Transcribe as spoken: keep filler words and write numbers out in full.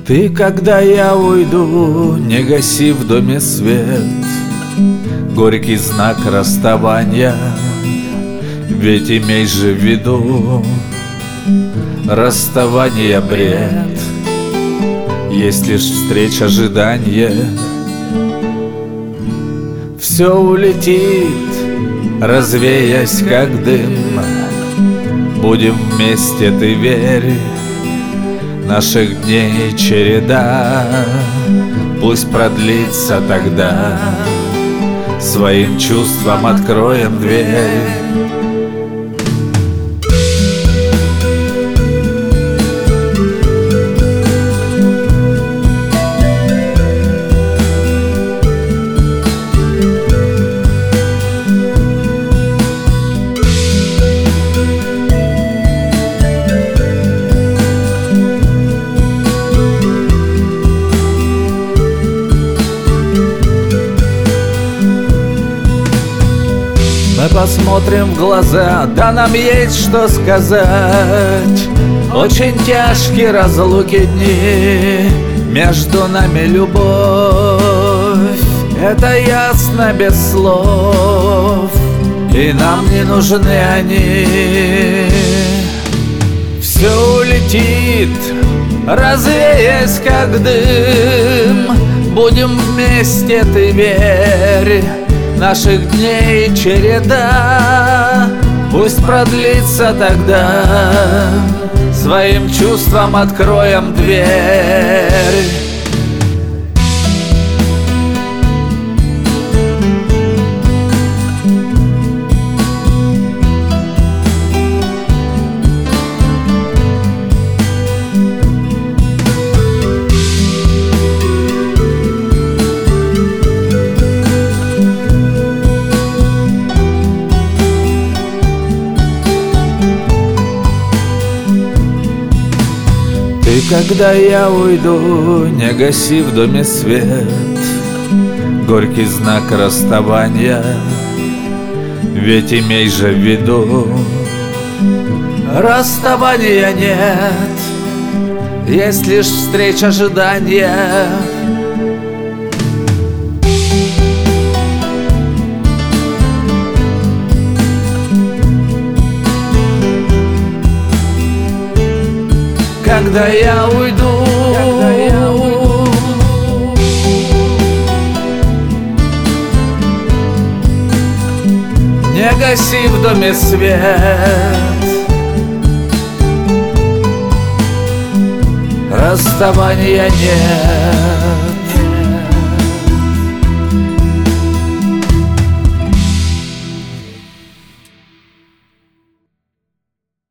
Ты, когда я уйду, не гаси в доме свет, горький знак расставания. Ведь имей же в виду, расставание бред, есть лишь встреча, ожидание. Все улетит, развеясь как дым. Будем вместе, ты верь, наших дней череда, пусть продлится тогда. Своим чувствам откроем дверь. Мы посмотрим в глаза, да нам есть что сказать. Очень тяжкие разлуки дни, между нами любовь. Это ясно без слов, и нам не нужны они. Все улетит, развеясь как дым. Будем вместе, ты верь, наших дней череда, пусть продлится тогда. Своим чувствам откроем дверь. Ты, когда я уйду, не гаси в доме свет, горький знак расставания. Ведь имей же в виду, расставания нет, есть лишь встреча, ожидания. Когда я уйду, когда я уйду, не гаси в доме свет, расставания нет.